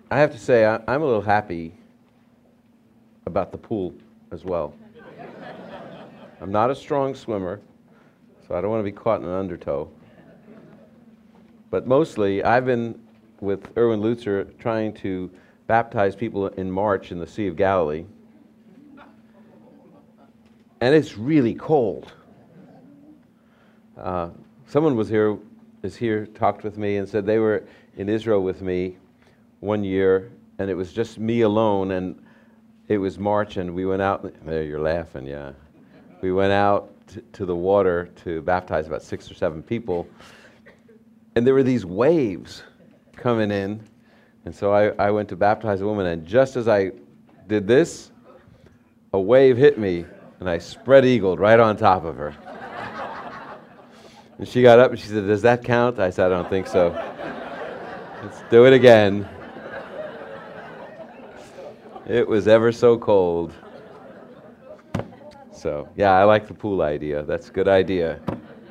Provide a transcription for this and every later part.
I have to say, I'm a little happy about the pool as well. I'm not a strong swimmer, so I don't want to be caught in an undertow. But mostly, I've been with Erwin Lutzer trying to baptize people in March in the Sea of Galilee. And it's really cold. Someone is here, talked with me and said they were in Israel with me one year, and it was just me alone, and it was March, and we went out. There, you're laughing, yeah. We went out to the water to baptize about 6 or 7 people, and there were these waves coming in, and so I went to baptize a woman, and just as I did this, a wave hit me, and I spread-eagled right on top of her. And she got up and she said, "Does that count?" I said, "I don't think so. Let's do it again." It was ever so cold. So, yeah, I like the pool idea. That's a good idea.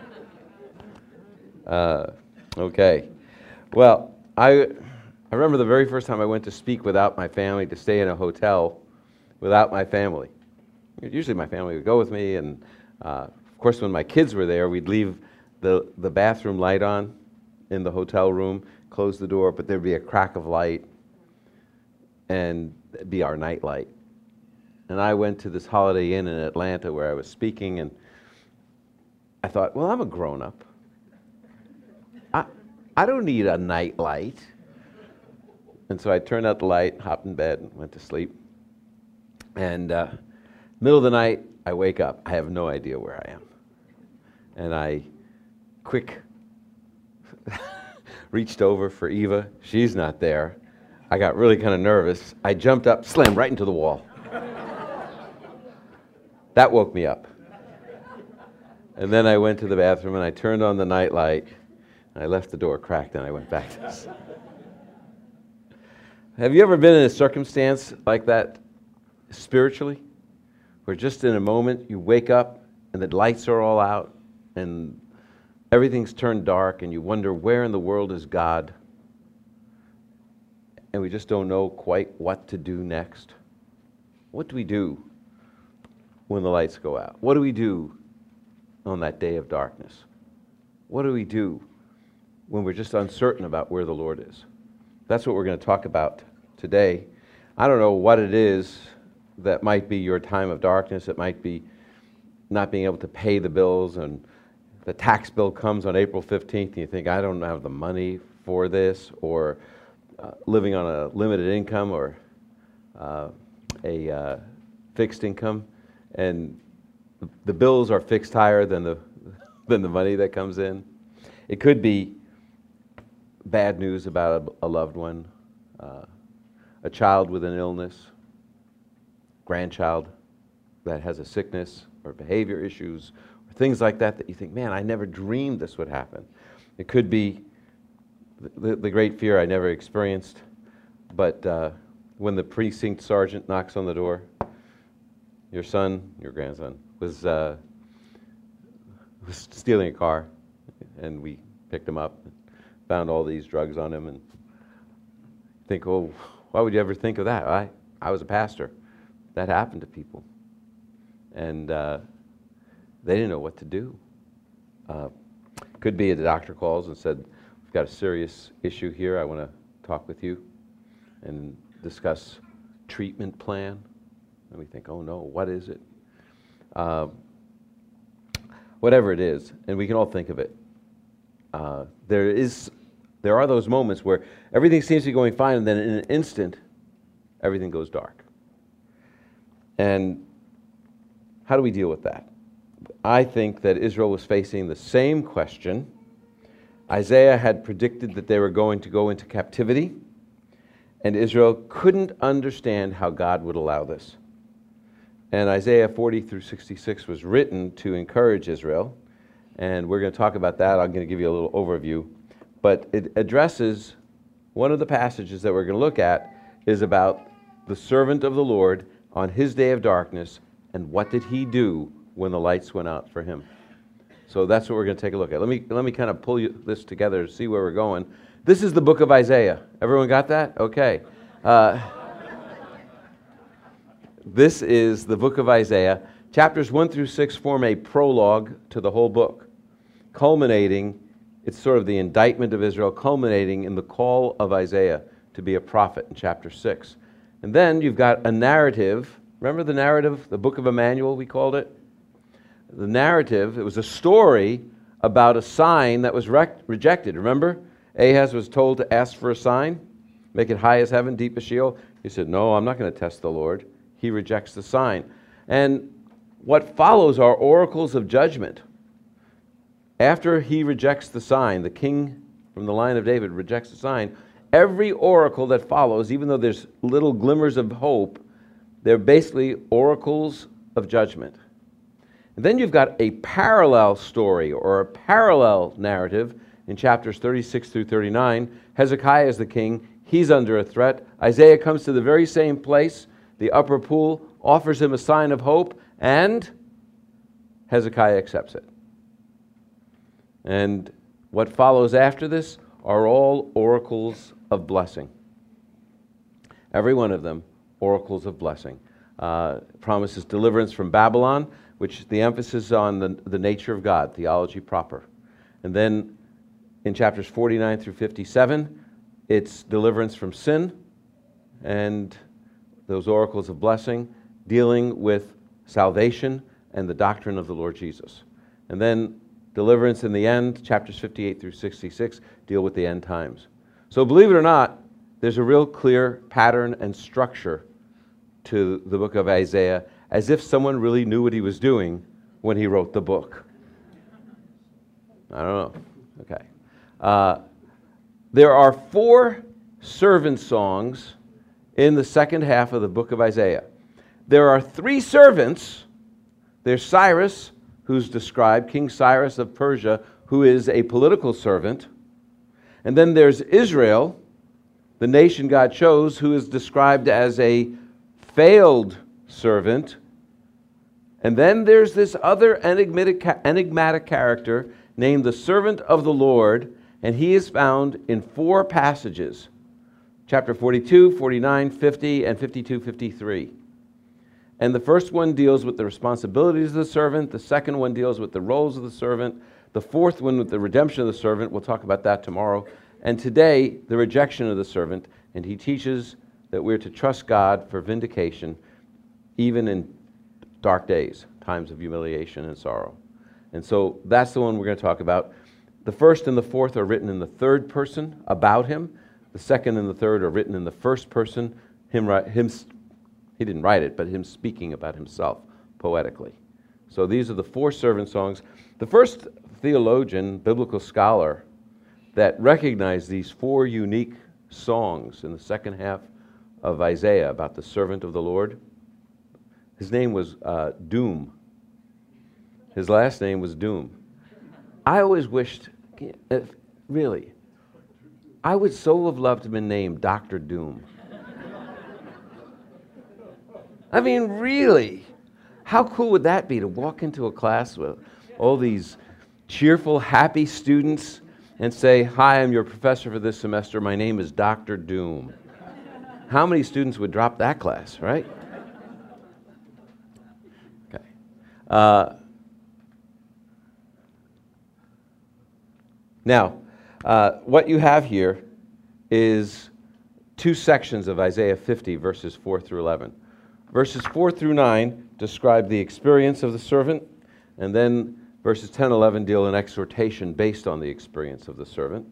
Okay. Well, I remember the very first time I went to speak without my family, to stay in a hotel without my family. Usually my family would go with me, and of course when my kids were there, we'd leave the bathroom light on in the hotel room, close the door, but there'd be a crack of light, and it'd be our night light. And I went to this Holiday Inn in Atlanta where I was speaking, and I thought, well, I'm a grown-up. I don't need a night light. And so I turned out the light, hopped in bed, and went to sleep. And middle of the night, I wake up. I have no idea where I am. And I reached over for Eva. She's not there. I got really kind of nervous. I jumped up, slammed right into the wall. That woke me up. And then I went to the bathroom and I turned on the night light. And I left the door cracked and I went back to this. Have you ever been in a circumstance like that spiritually? Where just in a moment you wake up and the lights are all out and everything's turned dark and you wonder where in the world is God? And we just don't know quite what to do next. What do we do when the lights go out? What do we do on that day of darkness? What do we do when we're just uncertain about where the Lord is? That's what we're going to talk about today. I don't know what it is that might be your time of darkness. It might be not being able to pay the bills, and the tax bill comes on April 15th and you think, I don't have the money for this, or living on a limited income or a fixed income, and the bills are fixed higher than the money that comes in. It could be bad news about a loved one, a child with an illness, grandchild that has a sickness or behavior issues, or things like that you think, man, I never dreamed this would happen. It could be the great fear I never experienced, but when the precinct sergeant knocks on the door, your grandson, was stealing a car, and we picked him up, and found all these drugs on him, and think, oh, why would you ever think of that? I was a pastor. That happened to people. And they didn't know what to do. Could be the doctor calls and said, we've got a serious issue here. I want to talk with you and discuss treatment plan. And we think, oh no, what is it? Whatever it is, and we can all think of it. There are those moments where everything seems to be going fine, and then in an instant, everything goes dark. And how do we deal with that? I think that Israel was facing the same question. Isaiah had predicted that they were going to go into captivity, and Israel couldn't understand how God would allow this. And Isaiah 40 through 66 was written to encourage Israel, and we're going to talk about that. I'm going to give you a little overview. But it addresses, one of the passages that we're going to look at is about the servant of the Lord on his day of darkness, and what did he do when the lights went out for him. So that's what we're going to take a look at. Let me kind of pull this together to see where we're going. This is the book of Isaiah. Everyone got that? Okay. This is the book of Isaiah. Chapters 1 through 6 form a prologue to the whole book, culminating, it's sort of the indictment of Israel, culminating in the call of Isaiah to be a prophet in chapter 6. And then you've got a narrative. Remember the narrative, the book of Emmanuel, we called it? The narrative, it was a story about a sign that was rejected. Remember? Ahaz was told to ask for a sign, make it high as heaven, deep as Sheol. He said, no, I'm not going to test the Lord. He rejects the sign. And what follows are oracles of judgment. After he rejects the sign, the king from the line of David rejects the sign, every oracle that follows, even though there's little glimmers of hope, they're basically oracles of judgment. And then you've got a parallel story or a parallel narrative in chapters 36 through 39. Hezekiah is the king. He's under a threat. Isaiah comes to the very same place, the upper pool, offers him a sign of hope, and Hezekiah accepts it. And what follows after this are all oracles of blessing. Every one of them, oracles of blessing. Promises deliverance from Babylon, which the emphasis on the nature of God, theology proper. And then in chapters 49 through 57, it's deliverance from sin and those oracles of blessing dealing with salvation and the doctrine of the Lord Jesus. And then deliverance in the end, chapters 58 through 66, deal with the end times. So believe it or not, there's a real clear pattern and structure to the book of Isaiah, as if someone really knew what he was doing when he wrote the book. I don't know. Okay. There are 4 servant songs in the second half of the book of Isaiah. There are 3 servants. There's Cyrus, who's described, King Cyrus of Persia, who is a political servant. And then there's Israel, the nation God chose, who is described as a failed servant. And then there's this other enigmatic character named the servant of the Lord, and he is found in 4 passages, chapter 42, 49, 50, and 52, 53. And the first one deals with the responsibilities of the servant. The second one deals with the roles of the servant. The fourth one with the redemption of the servant. We'll talk about that tomorrow. And today, the rejection of the servant. And he teaches that we're to trust God for vindication, even in dark days, times of humiliation and sorrow. And so that's the one we're going to talk about. The first and the fourth are written in the third person about him. The second and the third are written in the first person. He didn't write it, but him speaking about himself poetically. So these are the 4 servant songs. The first theologian, biblical scholar, that recognized these 4 unique songs in the second half of Isaiah about the servant of the Lord, his name was Doom. His last name was Doom. I always wished, really, I would so have loved to have been named Dr. Doom. I mean, really, how cool would that be to walk into a class with all these cheerful, happy students and say, hi, I'm your professor for this semester. My name is Dr. Doom. How many students would drop that class, right? Okay. Now, what you have here is 2 sections of Isaiah 50, verses 4 through 11. Verses 4 through 9 describe the experience of the servant, and then verses 10 and 11 deal in exhortation based on the experience of the servant.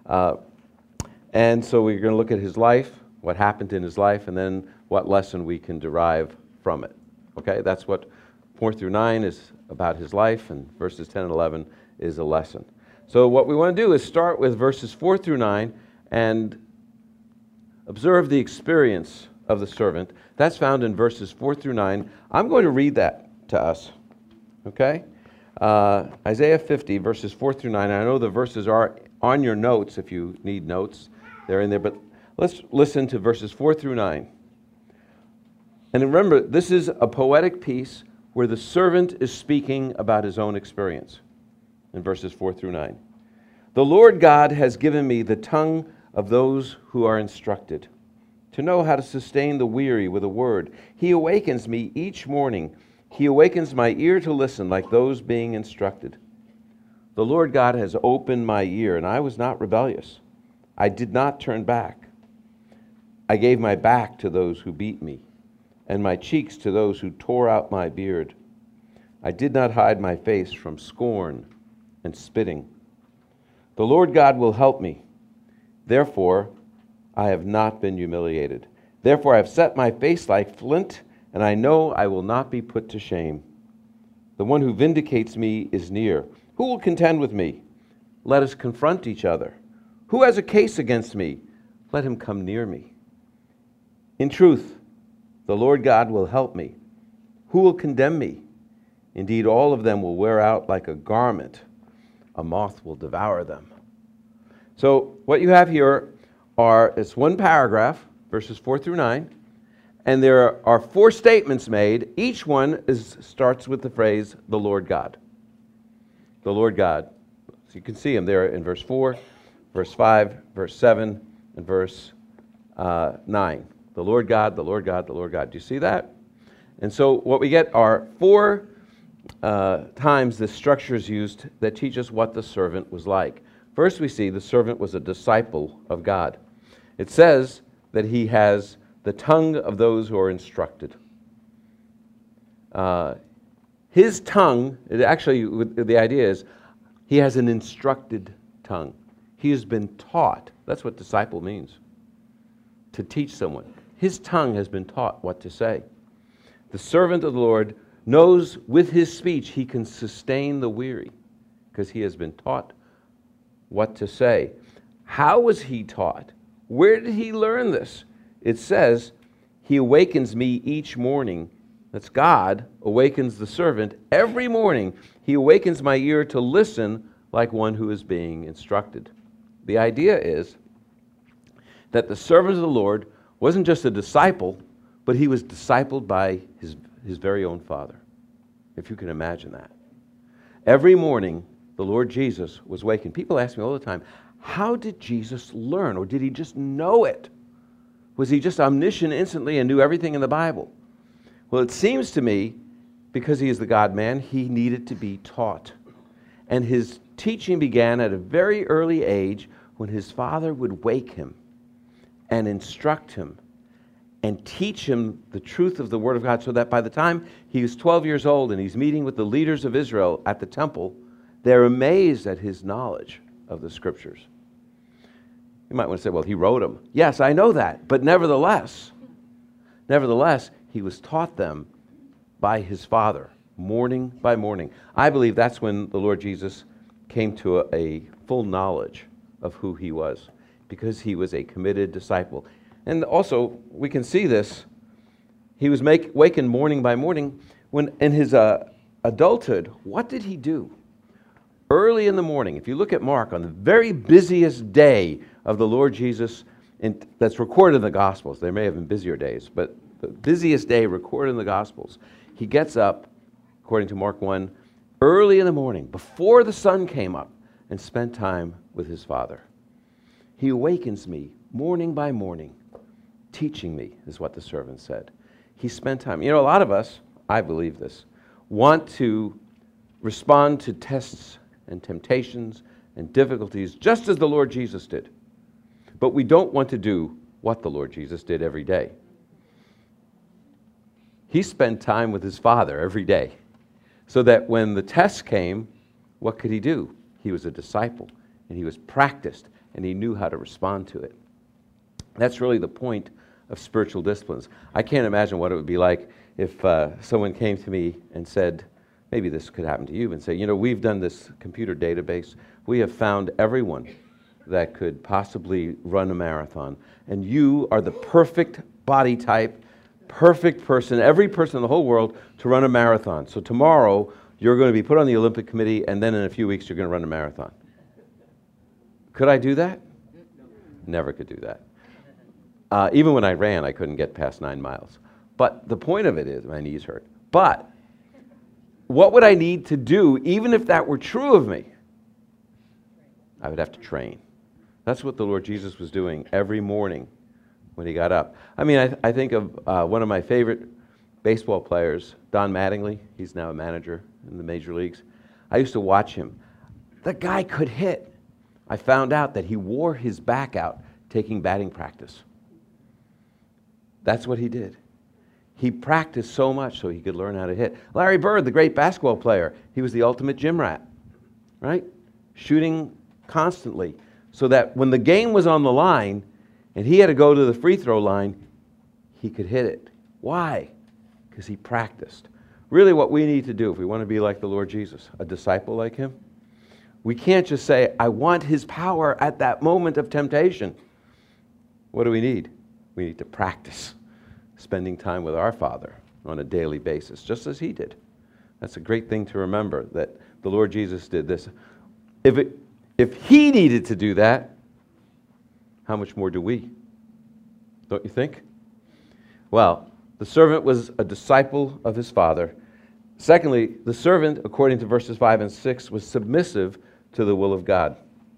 And so we're going to look at his life, what happened in his life, and then what lesson we can derive from it. Okay, that's what 4 through 9 is about his life, and verses 10 and 11 is a lesson. So what we want to do is start with verses 4 through 9 and observe the experience of the servant. That's found in verses 4 through 9. I'm going to read that to us, okay? Isaiah 50, verses 4 through 9. I know the verses are on your notes if you need notes. They're in there, but let's listen to verses 4 through 9. And remember, this is a poetic piece where the servant is speaking about his own experience in verses 4 through 9. The Lord God has given me the tongue of those who are instructed, to know how to sustain the weary with a word. He awakens me each morning. He awakens my ear to listen like those being instructed. The Lord God has opened my ear, and I was not rebellious. I did not turn back. I gave my back to those who beat me, and my cheeks to those who tore out my beard. I did not hide my face from scorn and spitting. The Lord God will help me. Therefore, I have not been humiliated. Therefore, I have set my face like flint, and I know I will not be put to shame. The one who vindicates me is near. Who will contend with me? Let us confront each other. Who has a case against me? Let him come near me. In truth, the Lord God will help me. Who will condemn me? Indeed, all of them will wear out like a garment. A moth will devour them. So what you have here it's one paragraph, verses 4 through 9, and there are 4 statements made. Each one starts with the phrase, the Lord God. The Lord God. So you can see him there in verse 4, verse 5, verse 7, and verse 9. The Lord God, the Lord God, the Lord God. Do you see that? And so what we get are 4 times this structure is used that teach us what the servant was like. First, we see the servant was a disciple of God. It says that he has the tongue of those who are instructed. His tongue, the idea is, he has an instructed tongue. He has been taught. That's what disciple means, to teach someone. His tongue has been taught what to say. The servant of the Lord knows with his speech he can sustain the weary because he has been taught what to say. How was he taught? Where did he learn this? It says, he awakens me each morning. That's God awakens the servant every morning. He awakens my ear to listen like one who is being instructed. The idea is that the servant of the Lord wasn't just a disciple, but he was discipled by his very own Father, if you can imagine that. Every morning, the Lord Jesus was wakened. People ask me all the time, how did Jesus learn? Or did he just know it? Was he just omniscient instantly and knew everything in the Bible? Well, it seems to me, because he is the God-man, he needed to be taught. And his teaching began at a very early age when his father would wake him and instruct him and teach him the truth of the Word of God, so that by the time he was 12 years old and he's meeting with the leaders of Israel at the temple, they're amazed at his knowledge of the Scriptures. You might want to say, well, he wrote them. Yes, I know that. But nevertheless, he was taught them by his Father, morning by morning. I believe that's when the Lord Jesus came to a full knowledge of who he was, because he was a committed disciple. And also, we can see this. He was wakened morning by morning. When in his adulthood, what did he do? Early in the morning, if you look at Mark, on the very busiest day of the Lord Jesus, that's recorded in the Gospels. There may have been busier days, but the busiest day recorded in the Gospels, he gets up, according to Mark 1, early in the morning, before the sun came up, and spent time with his Father. He awakens me morning by morning, teaching me, is what the servant said. He spent time. You know, a lot of us, I believe this, want to respond to tests and temptations and difficulties just as the Lord Jesus did. But we don't want to do what the Lord Jesus did every day. He spent time with his Father every day, so that when the test came, what could he do? He was a disciple, and he was practiced, and he knew how to respond to it. That's really the point of spiritual disciplines. I can't imagine what it would be like if someone came to me and said, maybe this could happen to you, and say, you know, we've done this computer database. We have found everyone that could possibly run a marathon, and you are the perfect body type, perfect person, every person in the whole world to run a marathon. So tomorrow, you're going to be put on the Olympic Committee, and then in a few weeks, you're going to run a marathon. Could I do that? Never could do that. Even when I ran, I couldn't get past 9 miles. But the point of it is, my knees hurt. But what would I need to do, even if that were true of me? I would have to train. That's what the Lord Jesus was doing every morning, when he got up. I mean, I think of one of my favorite baseball players, Don Mattingly. He's now a manager in the major leagues. I used to watch him. The guy could hit. I found out that he wore his back out taking batting practice. That's what he did. He practiced so much so he could learn how to hit. Larry Bird, the great basketball player, he was the ultimate gym rat, right? Shooting constantly so that when the game was on the line and he had to go to the free throw line, he could hit it. Why? Because he practiced. Really what we need to do if we want to be like the Lord Jesus, a disciple like him, we can't just say, I want his power at that moment of temptation. What do we need? We need to practice spending time with our Father on a daily basis, just as he did. That's a great thing to remember, that the Lord Jesus did this. If he needed to do that, how much more do we? Don't you think? Well, the servant was a disciple of his father. Secondly, the servant, according to verses 5 and 6, was submissive to the will of God.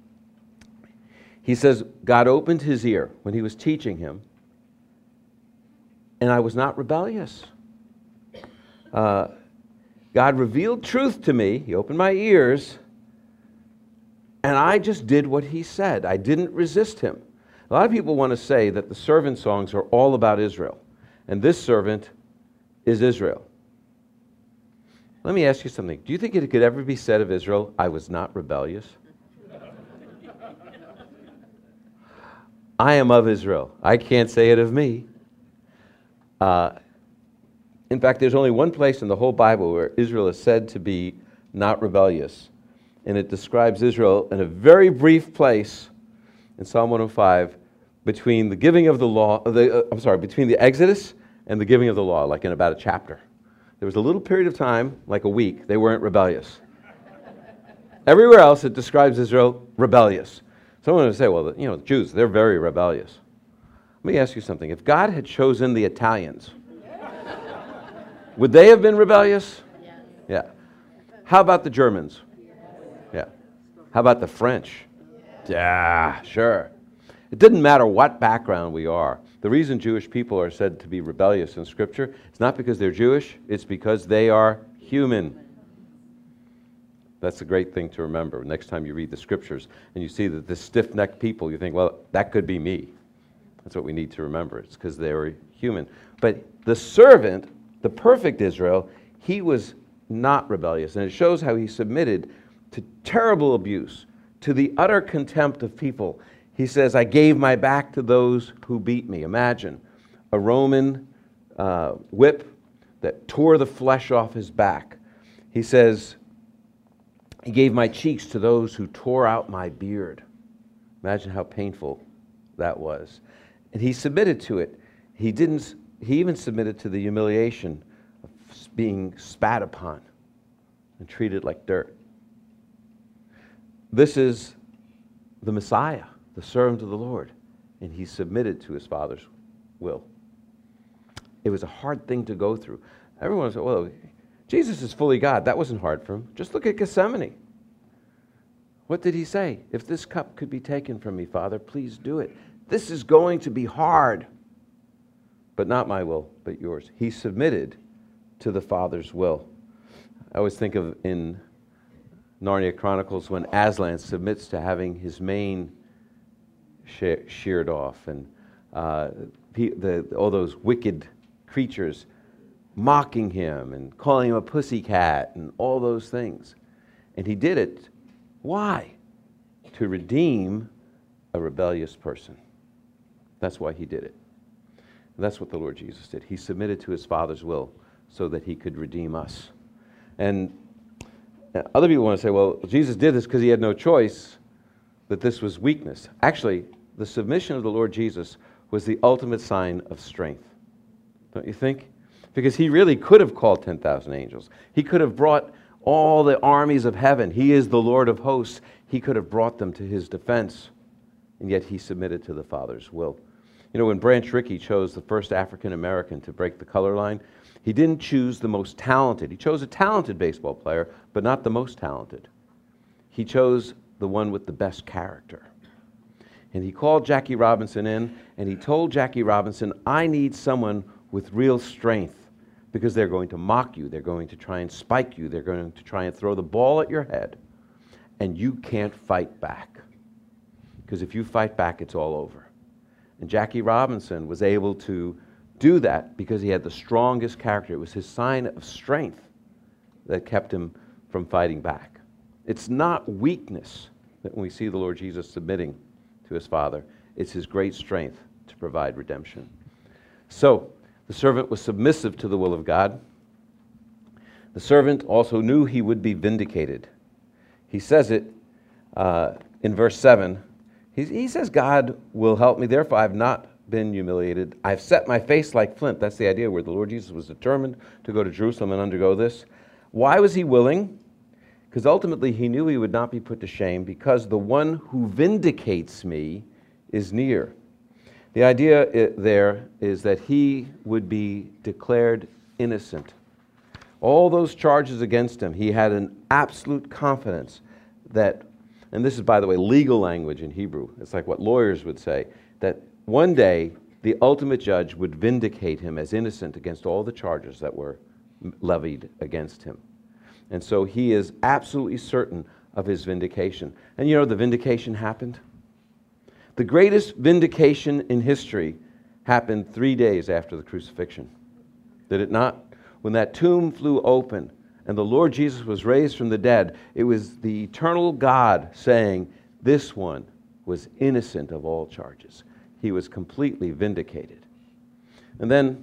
He says, God opened his ear when he was teaching him, and I was not rebellious. God revealed truth to me. He opened my ears, and I just did what he said. I didn't resist him. A lot of people want to say that the servant songs are all about Israel, and this servant is Israel. Let me ask you something. Do you think it could ever be said of Israel, I was not rebellious? I am of Israel. I can't say it of me. In fact, there's only one place in the whole Bible where Israel is said to be not rebellious, and it describes Israel in a very brief place in Psalm 105 between the giving of the law, between the Exodus and the giving of the law, like in about a chapter. There was a little period of time, like a week, they weren't rebellious. Everywhere else, it describes Israel rebellious. Someone would say, well, the Jews, they're very rebellious. Let me ask you something. If God had chosen the Italians, would they have been rebellious? Yeah. How about the Germans? Yeah. How about the French? Yeah, sure. It didn't matter what background we are. The reason Jewish people are said to be rebellious in Scripture, it's not because they're Jewish, it's because they are human. That's a great thing to remember. Next time you read the Scriptures and you see that this stiff-necked people, you think, well, that could be me. That's what we need to remember. It's because they were human. But the servant, the perfect Israel, he was not rebellious. And it shows how he submitted to terrible abuse, to the utter contempt of people. He says, I gave my back to those who beat me. Imagine a Roman whip that tore the flesh off his back. He says, he gave my cheeks to those who tore out my beard. Imagine how painful that was. And he submitted to it. He even submitted to the humiliation of being spat upon and treated like dirt. This is the Messiah, the servant of the Lord, and he submitted to his Father's will. It was a hard thing to go through. Everyone said, well, Jesus is fully God. That wasn't hard for him. Just look at Gethsemane. What did he say? If this cup could be taken from me, Father, please do it. This is going to be hard, but not my will, but yours. He submitted to the Father's will. I always think of in Narnia Chronicles when Aslan submits to having his mane sheared off, and all those wicked creatures mocking him and calling him a pussycat and all those things. And he did it. Why? To redeem a rebellious person. That's why he did it. And that's what the Lord Jesus did. He submitted to his Father's will so that he could redeem us. And other people want to say, well, Jesus did this because he had no choice, that this was weakness. Actually, the submission of the Lord Jesus was the ultimate sign of strength. Don't you think? Because he really could have called 10,000 angels. He could have brought all the armies of heaven. He is the Lord of hosts. He could have brought them to his defense. And yet he submitted to the Father's will. You know, when Branch Rickey chose the first African American to break the color line, he didn't choose the most talented. He chose a talented baseball player, but not the most talented. He chose the one with the best character. And he called Jackie Robinson in, and he told Jackie Robinson, I need someone with real strength, because they're going to mock you, they're going to try and spike you, they're going to try and throw the ball at your head, and you can't fight back. Because if you fight back, it's all over. And Jackie Robinson was able to do that because he had the strongest character. It was his sign of strength that kept him from fighting back. It's not weakness that when we see the Lord Jesus submitting to his Father, it's his great strength to provide redemption. So, the servant was submissive to the will of God. The servant also knew he would be vindicated. He says it in verse 7. He says, God will help me, therefore I have not been humiliated. I've set my face like flint. That's the idea where the Lord Jesus was determined to go to Jerusalem and undergo this. Why was he willing? Because ultimately he knew he would not be put to shame, because the one who vindicates me is near. The idea there is that he would be declared innocent. All those charges against him, he had an absolute confidence that, and this is, by the way, legal language in Hebrew. It's like what lawyers would say, that one day the ultimate judge would vindicate him as innocent against all the charges that were levied against him. And so he is absolutely certain of his vindication. And you know, the vindication happened. The greatest vindication in history happened 3 days after the crucifixion. Did it not? When that tomb flew open and the Lord Jesus was raised from the dead, it was the eternal God saying, this one was innocent of all charges. He was completely vindicated. And then,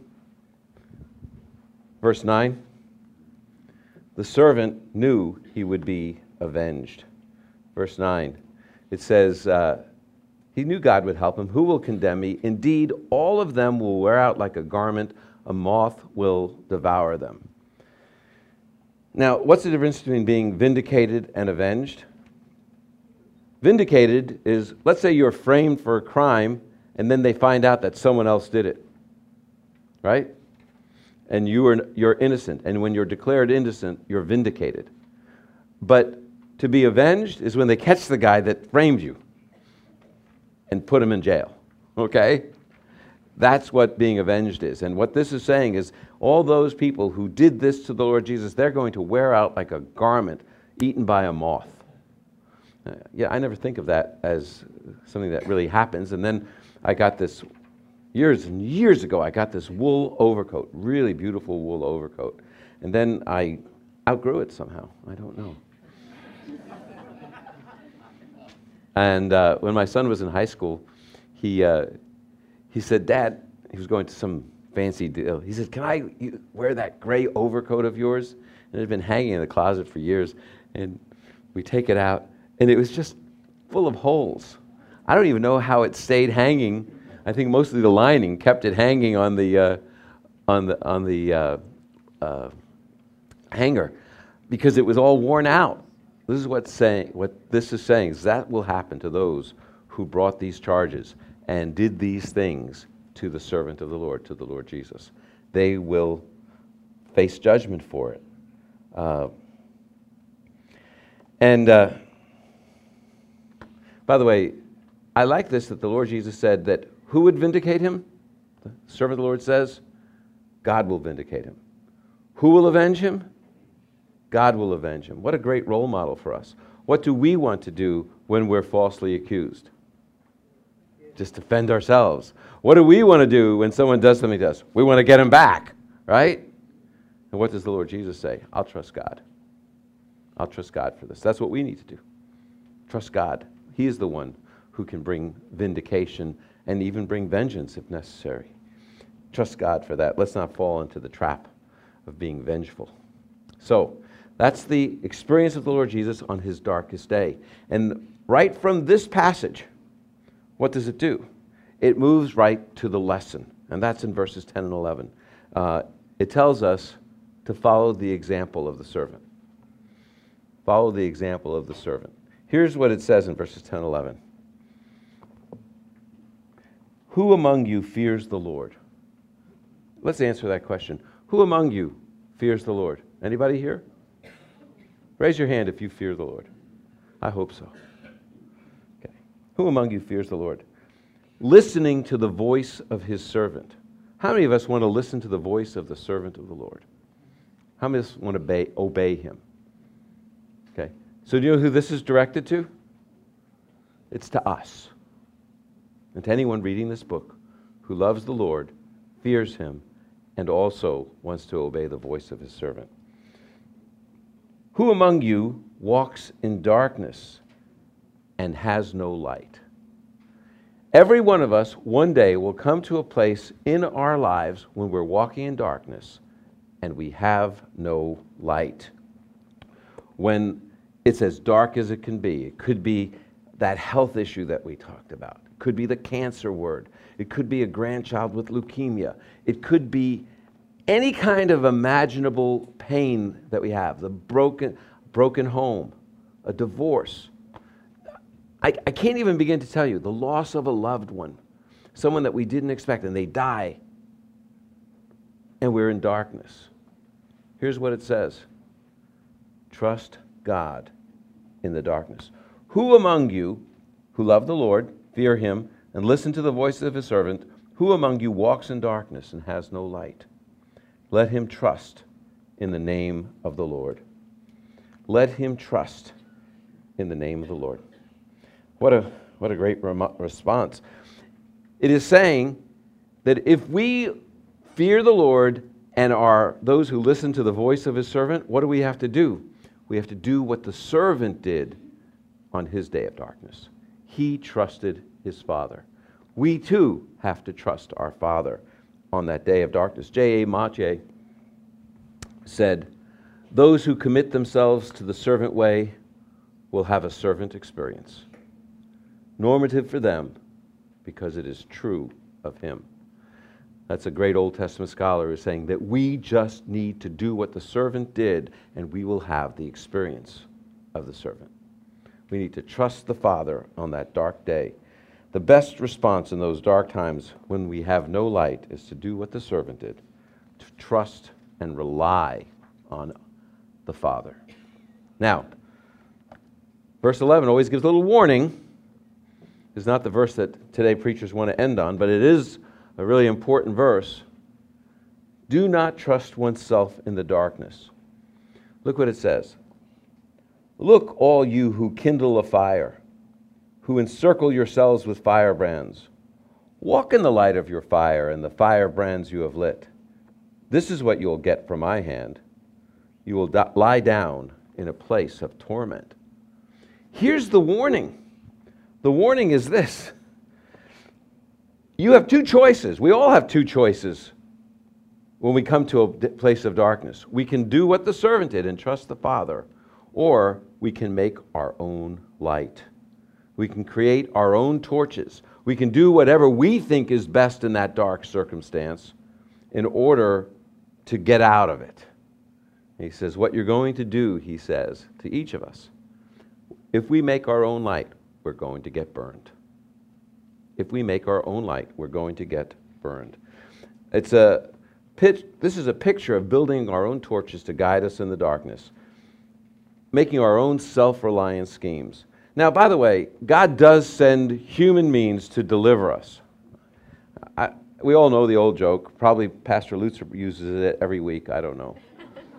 verse 9, the servant knew he would be avenged. Verse 9, it says, he knew God would help him. Who will condemn me? Indeed, all of them will wear out like a garment. A moth will devour them. Now, what's the difference between being vindicated and avenged? Vindicated is, let's say you're framed for a crime, and then they find out that someone else did it, right? And you're innocent, and when you're declared innocent, you're vindicated. But to be avenged is when they catch the guy that framed you and put him in jail, okay? That's what being avenged is. And what this is saying is all those people who did this to the Lord Jesus, they're going to wear out like a garment eaten by a moth. Yeah, I never think of that as something that really happens. And then I got this, years and years ago, I got this wool overcoat, really beautiful wool overcoat. And then I outgrew it somehow. I don't know. And when my son was in high school, he said, Dad, he was going to some fancy deal. He said, can I wear that gray overcoat of yours? And it had been hanging in the closet for years. And we take it out, and it was just full of holes. I don't even know how it stayed hanging. I think mostly the lining kept it hanging on the hanger, because it was all worn out. This is what this is saying is that will happen to those who brought these charges and did these things to the servant of the Lord, to the Lord Jesus. They will face judgment for it. By the way, I like this that the Lord Jesus said that who would vindicate him? The servant of the Lord says, God will vindicate him. Who will avenge him? God will avenge him. What a great role model for us. What do we want to do when we're falsely accused? Just defend ourselves. What do we want to do when someone does something to us? We want to get him back, right? And what does the Lord Jesus say? I'll trust God. I'll trust God for this. That's what we need to do. Trust God. He is the one who can bring vindication and even bring vengeance if necessary. Trust God for that. Let's not fall into the trap of being vengeful. So, that's the experience of the Lord Jesus on his darkest day. And right from this passage, what does it do? It moves right to the lesson, and that's in verses 10 and 11. It tells us to follow the example of the servant. Follow the example of the servant. Here's what it says in verses 10 and 11. Who among you fears the Lord? Let's answer that question. Who among you fears the Lord? Anybody here? Raise your hand if you fear the Lord. I hope so. Okay. Who among you fears the Lord? Listening to the voice of his servant. How many of us want to listen to the voice of the servant of the Lord? How many of us want to obey him? Okay. So do you know who this is directed to? It's to us. And to anyone reading this book who loves the Lord, fears him, and also wants to obey the voice of his servant. Who among you walks in darkness and has no light? Every one of us one day will come to a place in our lives when we're walking in darkness and we have no light. When it's as dark as it can be. It could be that health issue that we talked about. It could be the cancer word. It could be a grandchild with leukemia. It could be any kind of imaginable pain that we have, the broken home, a divorce. I can't even begin to tell you the loss of a loved one, someone that we didn't expect, and they die, and we're in darkness. Here's what it says. Trust God in the darkness. Who among you who love the Lord, fear him, and listen to the voice of his servant, who among you walks in darkness and has no light? Let him trust in the name of the Lord. Let him trust in the name of the Lord. What a great response. It is saying that if we fear the Lord and are those who listen to the voice of his servant, what do we have to do? We have to do what the servant did on his day of darkness. He trusted his Father. We too have to trust our Father on that day of darkness. J.A. Mache said, "Those who commit themselves to the servant way will have a servant experience. Normative for them because it is true of him." That's a great Old Testament scholar who's saying that we just need to do what the servant did and we will have the experience of the servant. We need to trust the Father on that dark day. The best response in those dark times when we have no light is to do what the servant did, to trust and rely on the Father. Now, verse 11 always gives a little warning. It's not the verse that today preachers want to end on, but it is a really important verse. Do not trust oneself in the darkness. Look what it says. Look, all you who kindle a fire, who encircle yourselves with firebrands. Walk in the light of your fire and the firebrands you have lit. This is what you'll get from my hand. You will lie down in a place of torment. Here's the warning. The warning is this. You have two choices. We all have two choices when we come to a place of darkness. We can do what the servant did and trust the Father, or we can make our own light. We can create our own torches. We can do whatever we think is best in that dark circumstance in order to get out of it. He says, what you're going to do, he says, to each of us, if we make our own light, we're going to get burned. If we make our own light, we're going to get burned. This is a picture of building our own torches to guide us in the darkness, making our own self-reliant schemes. Now, by the way, God does send human means to deliver us. We all know the old joke. Probably Pastor Lutzer uses it every week. I don't know.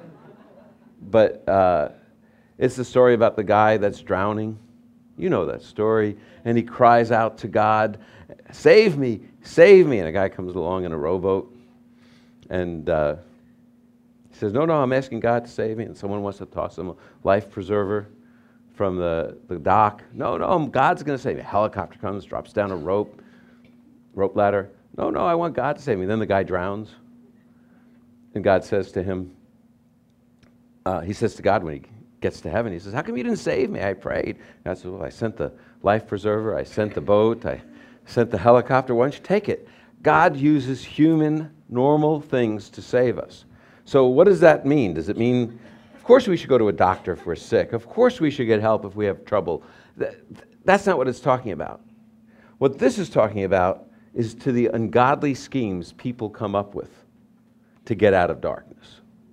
But it's the story about the guy that's drowning. You know that story. And he cries out to God, save me, save me. And a guy comes along in a rowboat. And he says, no, I'm asking God to save me. And someone wants to toss him a life preserver from the dock. No, God's going to save me. A helicopter comes, drops down a rope ladder. No, I want God to save me. Then the guy drowns. And God says to him, he says to God when he gets to heaven, he says, how come you didn't save me? I prayed. God says, well, I sent the life preserver, I sent the boat, I sent the helicopter. Why don't you take it? God uses human, normal things to save us. So what does that mean? Does it mean, of course we should go to a doctor if we're sick. Of course we should get help if we have trouble. That's not what it's talking about. What this is talking about is to the ungodly schemes people come up with to get out of darkness.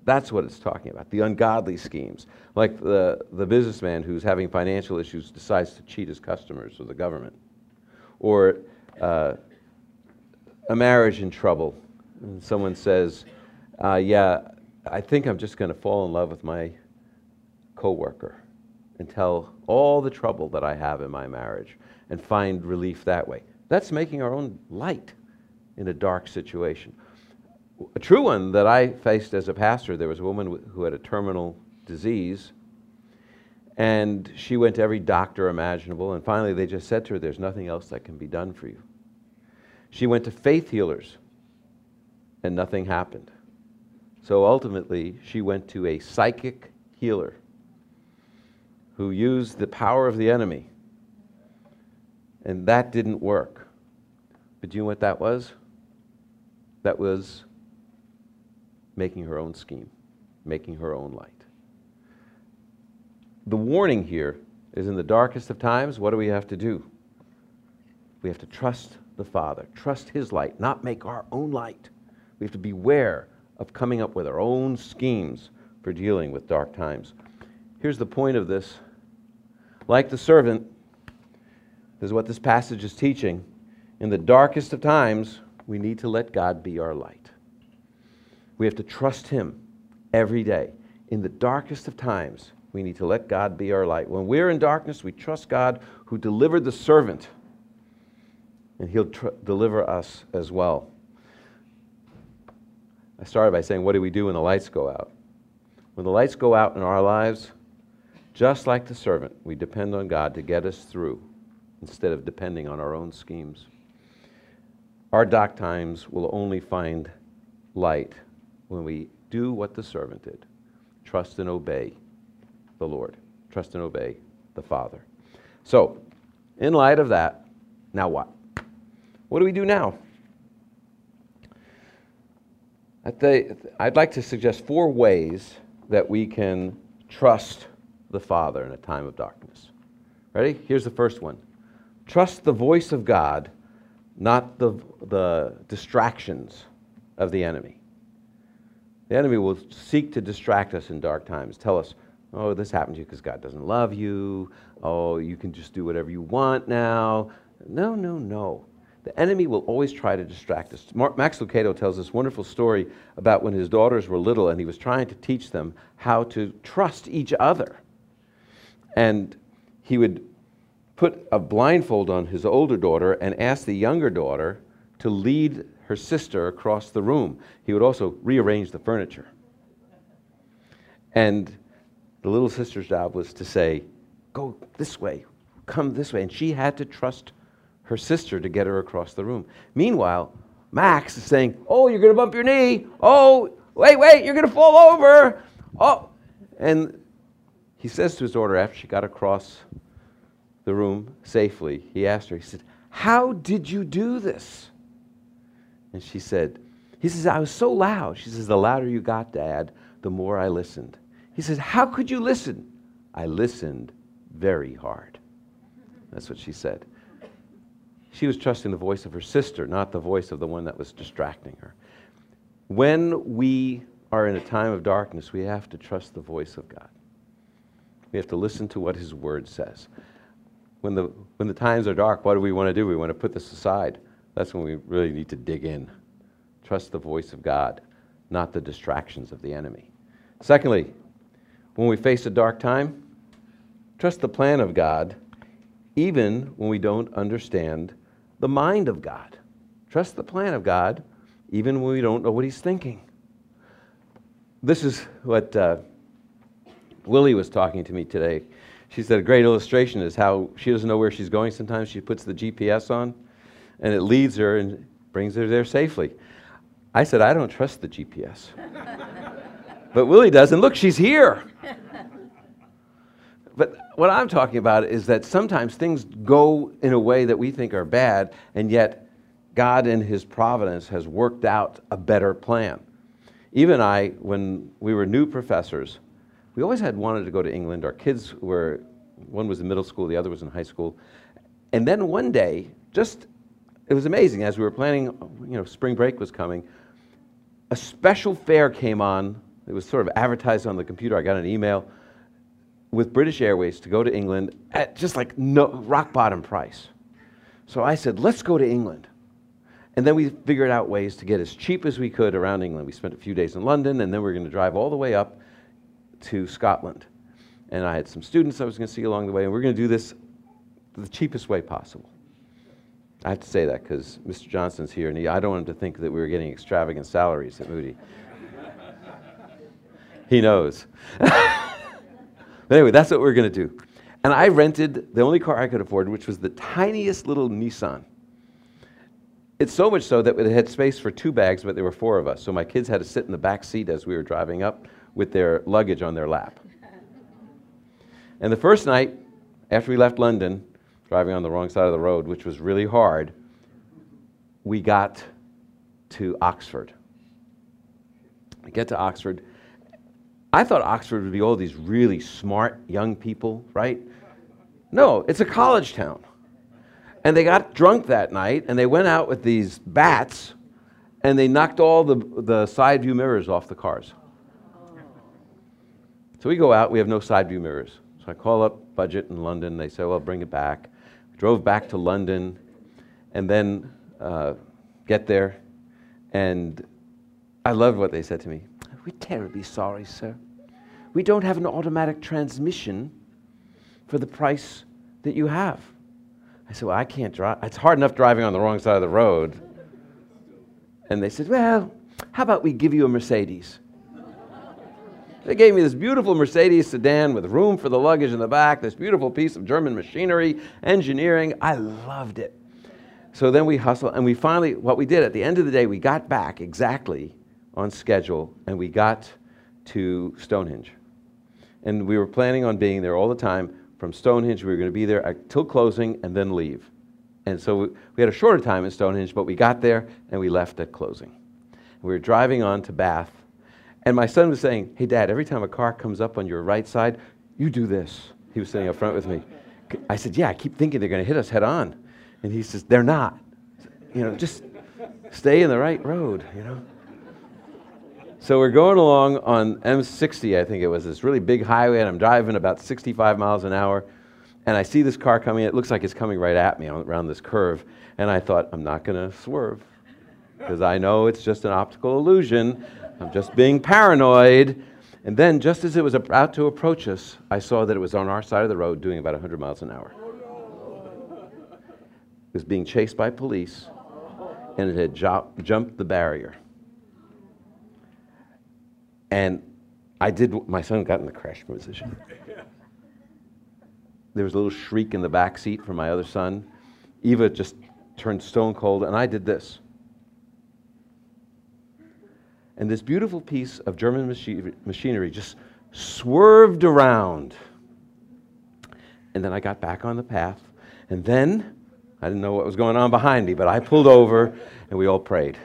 That's what it's talking about, the ungodly schemes. Like the businessman who's having financial issues decides to cheat his customers or the government. Or a marriage in trouble. And someone says, yeah, I think I'm just going to fall in love with my coworker and tell all the trouble that I have in my marriage and find relief that way. That's making our own light in a dark situation. A true one that I faced as a pastor, there was a woman who had a terminal disease, and she went to every doctor imaginable, and finally they just said to her, there's nothing else that can be done for you. She went to faith healers, and nothing happened. So ultimately, she went to a psychic healer who used the power of the enemy, and that didn't work. But do you know what that was? That was making her own scheme, making her own light. The warning here is in the darkest of times, what do we have to do? We have to trust the Father, trust His light, not make our own light. We have to beware of coming up with our own schemes for dealing with dark times. Here's the point of this. Like the servant, this is what this passage is teaching. In the darkest of times, we need to let God be our light. We have to trust Him every day. In the darkest of times, we need to let God be our light. When we're in darkness, we trust God who delivered the servant, and He'll deliver us as well. I started by saying, what do we do when the lights go out? When the lights go out in our lives, just like the servant, we depend on God to get us through instead of depending on our own schemes. Our dark times will only find light when we do what the servant did. Trust and obey the Lord. Trust and obey the Father. So, in light of that, now what? What do we do now? I'd like to suggest 4 ways that we can trust the Father in a time of darkness. Ready? Here's the first one. Trust the voice of God, not the distractions of the enemy. The enemy will seek to distract us in dark times. Tell us, oh, this happened to you because God doesn't love you. Oh, you can just do whatever you want now. No, no, no. The enemy will always try to distract us. Max Lucado tells this wonderful story about when his daughters were little and he was trying to teach them how to trust each other. And he would put a blindfold on his older daughter and ask the younger daughter to lead her sister across the room. He would also rearrange the furniture. And the little sister's job was to say, go this way, come this way. And she had to trust her sister to get her across the room. Meanwhile, Max is saying, oh, you're going to bump your knee. Oh, wait, you're going to fall over. Oh. And he says to his daughter after she got across the room safely, he asked her, he said, how did you do this? And he says, I was so loud. She says, the louder you got, Dad, the more I listened. He says, how could you listen? I listened very hard. That's what she said. She was trusting the voice of her sister, not the voice of the one that was distracting her. When we are in a time of darkness, we have to trust the voice of God. We have to listen to what His Word says. When the times are dark, what do we want to do? We want to put this aside. That's when we really need to dig in. Trust the voice of God, not the distractions of the enemy. Secondly, when we face a dark time, trust the plan of God, even when we don't understand the mind of God. Trust the plan of God, even when we don't know what He's thinking. This is what Willie was talking to me today. She said a great illustration is how she doesn't know where she's going. Sometimes she puts the GPS on, and it leads her and brings her there safely. I said, I don't trust the GPS. But Willie does, and look, she's here. But what I'm talking about is that sometimes things go in a way that we think are bad, and yet God in His providence has worked out a better plan. Even I, when we were new professors, we always had wanted to go to England. Our kids were, one was in middle school, the other was in high school. And then one day, it was amazing, as we were planning, spring break was coming, a special fair came on it was sort of advertised on the computer. I got an email with British Airways to go to England at just like no rock bottom price. So I said, let's go to England. And then we figured out ways to get as cheap as we could around England. We spent a few days in London, and then we were going to drive all the way up to Scotland. And I had some students I was going to see along the way, and we were going to do this the cheapest way possible. I have to say that because Mr. Johnson's here, and I don't want him to think that we were getting extravagant salaries at Moody. He knows. But anyway, that's what we're going to do. And I rented the only car I could afford, which was the tiniest little Nissan. It's so much so that it had space for 2 bags, but there were 4 of us. So my kids had to sit in the back seat as we were driving up with their luggage on their lap. And the first night, after we left London, driving on the wrong side of the road, which was really hard, we got to Oxford. We get to Oxford. I thought Oxford would be all these really smart young people, right? No, it's a college town. And they got drunk that night, and they went out with these bats, and they knocked all the side view mirrors off the cars. So we go out, we have no side view mirrors. So I call up Budget in London. They say, well, bring it back. We drove back to London, and then get there, and I loved what they said to me. We're terribly sorry, sir. We don't have an automatic transmission for the price that you have. I said, well, I can't drive. It's hard enough driving on the wrong side of the road. And they said, well, how about we give you a Mercedes? They gave me this beautiful Mercedes sedan with room for the luggage in the back, this beautiful piece of German machinery, engineering. I loved it. So then we hustled, and we finally, what we did at the end of the day, we got back exactly on schedule, and we got to Stonehenge. And we were planning on being there all the time. From Stonehenge, we were going to be there until closing and then leave. And so we had a shorter time in Stonehenge, but we got there and we left at closing. We were driving on to Bath, and my son was saying, hey, Dad, every time a car comes up on your right side, you do this. He was sitting up front with me. I said, yeah, I keep thinking they're going to hit us head on. And he says, they're not. Just stay in the right road, So we're going along on M60, I think it was, this really big highway, and I'm driving about 65 miles an hour, and I see this car coming. It looks like it's coming right at me around this curve, and I thought, I'm not going to swerve, because I know it's just an optical illusion. I'm just being paranoid. And then, just as it was about to approach us, I saw that it was on our side of the road doing about 100 miles an hour. It was being chased by police, and it had jumped the barrier. And my son got in the crash position. There was a little shriek in the back seat from my other son. Eva just turned stone cold, and I did this. And this beautiful piece of German machinery just swerved around. And then I got back on the path, and then I didn't know what was going on behind me, but I pulled over, and we all prayed.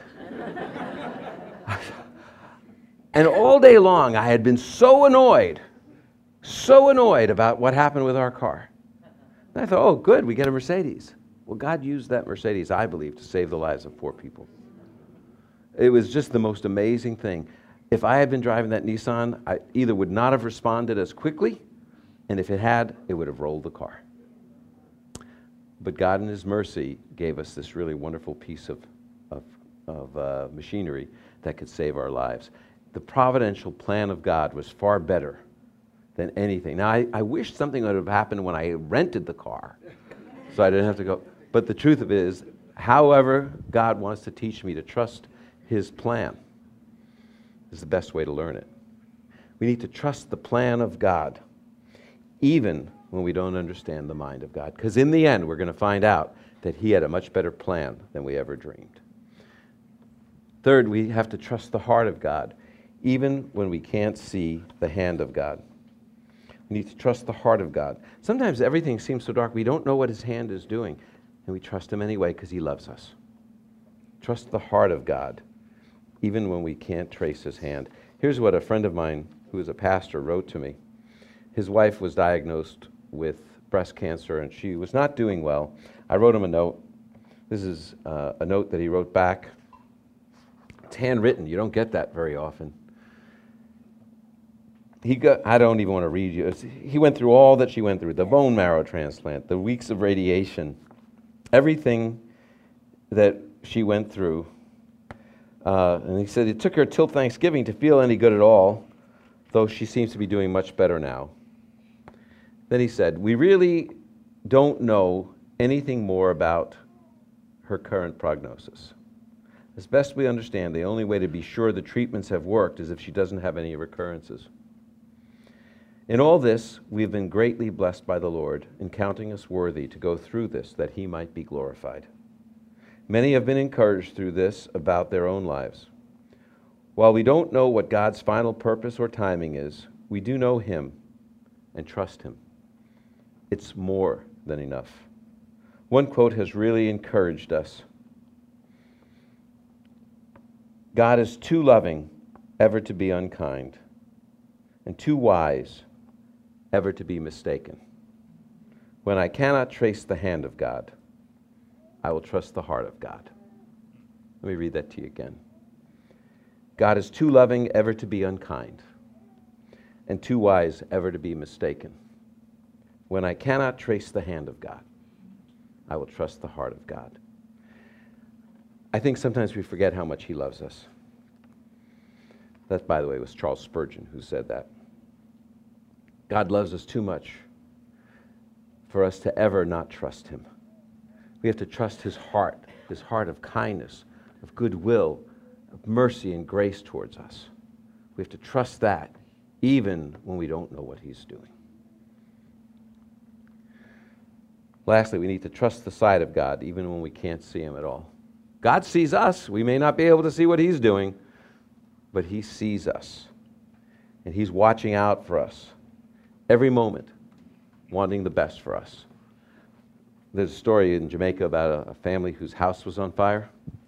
And all day long, I had been so annoyed about what happened with our car. And I thought, oh, good, we get a Mercedes. Well, God used that Mercedes, I believe, to save the lives of 4 people. It was just the most amazing thing. If I had been driving that Nissan, I either would not have responded as quickly, and if it had, it would have rolled the car. But God in His mercy gave us this really wonderful piece of machinery that could save our lives. The providential plan of God was far better than anything. Now, I wish something would have happened when I rented the car, so I didn't have to go. But the truth of it is, however God wants to teach me to trust His plan is the best way to learn it. We need to trust the plan of God, even when we don't understand the mind of God. Because in the end, we're going to find out that He had a much better plan than we ever dreamed. Third, we have to trust the heart of God, even when we can't see the hand of God. We need to trust the heart of God. Sometimes everything seems so dark, we don't know what His hand is doing, and we trust Him anyway because He loves us. Trust the heart of God, even when we can't trace His hand. Here's what a friend of mine who is a pastor wrote to me. His wife was diagnosed with breast cancer, and she was not doing well. I wrote him a note. This is a note that he wrote back. It's handwritten. You don't get that very often. I don't even want to read you. He went through all that she went through, the bone marrow transplant, the weeks of radiation, everything that she went through. And he said it took her till Thanksgiving to feel any good at all, though she seems to be doing much better now. Then he said, we really don't know anything more about her current prognosis. As best we understand, the only way to be sure the treatments have worked is if she doesn't have any recurrences. In all this, we have been greatly blessed by the Lord in counting us worthy to go through this, that he might be glorified. Many have been encouraged through this about their own lives. While we don't know what God's final purpose or timing is, we do know him and trust him. It's more than enough. One quote has really encouraged us. God is too loving ever to be unkind, and too wise ever to be mistaken. When I cannot trace the hand of God, I will trust the heart of God. Let me read that to you again. God is too loving ever to be unkind, and too wise ever to be mistaken. When I cannot trace the hand of God, I will trust the heart of God. I think sometimes we forget how much he loves us. That, by the way, was Charles Spurgeon who said that. God loves us too much for us to ever not trust him. We have to trust his heart of kindness, of goodwill, of mercy and grace towards us. We have to trust that even when we don't know what he's doing. Lastly, we need to trust the sight of God even when we can't see him at all. God sees us. We may not be able to see what he's doing, but he sees us. And he's watching out for us every moment, wanting the best for us. There's a story in Jamaica about a family whose house was on fire.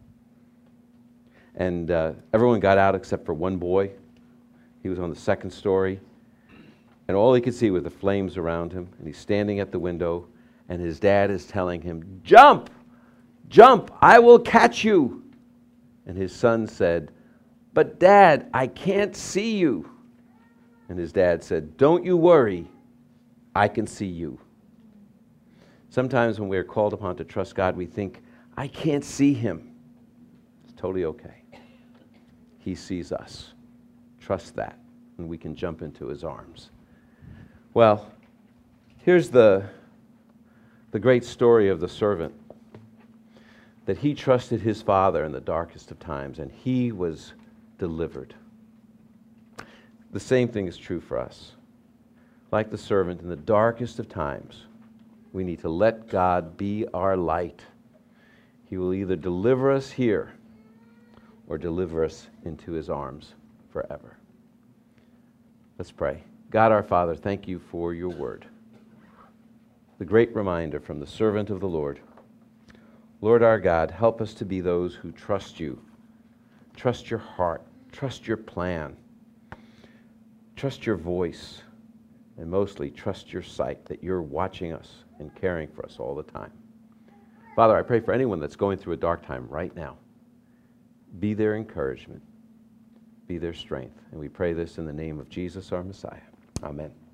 And everyone got out except for one boy. He was on the second story. And all he could see was the flames around him. And he's standing at the window, and his dad is telling him, "Jump! Jump! I will catch you!" And his son said, "But Dad, I can't see you." And his dad said, "Don't you worry, I can see you." Sometimes when we are called upon to trust God, we think, I can't see him. It's totally okay. He sees us. Trust that, and we can jump into his arms. Well, here's the great story of the servant, that he trusted his father in the darkest of times, and he was delivered. The same thing is true for us. Like the servant, in the darkest of times, we need to let God be our light. He will either deliver us here or deliver us into his arms forever. Let's pray. God our Father, thank you for your word. The great reminder from the servant of the Lord. Lord our God, help us to be those who trust you. Trust your heart. Trust your plan. Trust your voice. And mostly trust your sight, that you're watching us and caring for us all the time. Father, I pray for anyone that's going through a dark time right now. Be their encouragement. Be their strength. And we pray this in the name of Jesus, our Messiah. Amen.